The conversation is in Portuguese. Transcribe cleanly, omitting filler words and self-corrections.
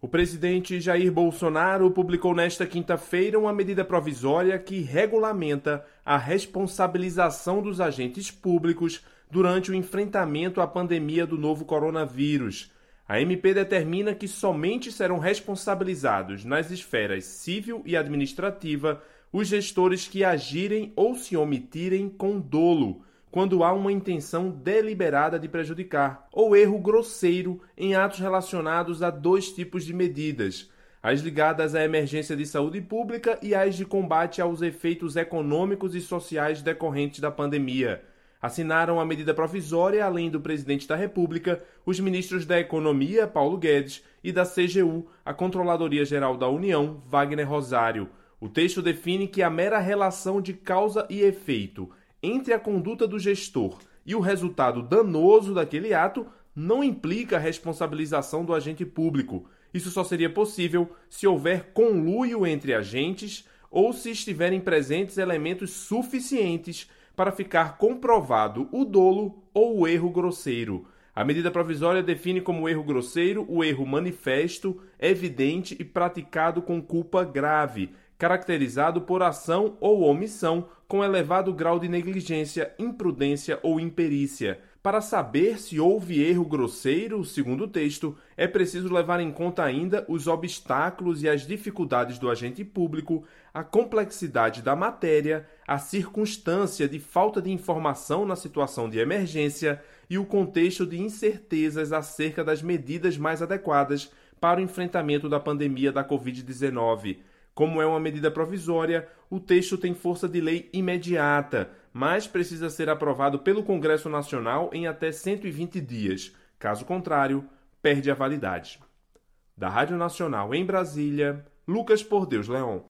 O presidente Jair Bolsonaro publicou nesta quinta-feira uma medida provisória que regulamenta a responsabilização dos agentes públicos durante o enfrentamento à pandemia do novo coronavírus. A MP determina que somente serão responsabilizados nas esferas civil e administrativa os gestores que agirem ou se omitirem com dolo, quando há uma intenção deliberada de prejudicar, ou erro grosseiro em atos relacionados a dois tipos de medidas: as ligadas à emergência de saúde pública e as de combate aos efeitos econômicos e sociais decorrentes da pandemia. Assinaram a medida provisória, além do presidente da República, os ministros da Economia, Paulo Guedes, e da CGU, a Controladoria Geral da União, Wagner Rosário. O texto define que a mera relação de causa e efeito entre a conduta do gestor e o resultado danoso daquele ato não implica a responsabilização do agente público. Isso só seria possível se houver conluio entre agentes ou se estiverem presentes elementos suficientes para ficar comprovado o dolo ou o erro grosseiro. A medida provisória define como erro grosseiro o erro manifesto, evidente e praticado com culpa grave, caracterizado por ação ou omissão com elevado grau de negligência, imprudência ou imperícia. Para saber se houve erro grosseiro, segundo o texto, é preciso levar em conta ainda os obstáculos e as dificuldades do agente público, a complexidade da matéria, a circunstância de falta de informação na situação de emergência e o contexto de incertezas acerca das medidas mais adequadas para o enfrentamento da pandemia da Covid-19. Como é uma medida provisória, o texto tem força de lei imediata, mas precisa ser aprovado pelo Congresso Nacional em até 120 dias. Caso contrário, perde a validade. Da Rádio Nacional em Brasília, Lucas Por Deus Leon.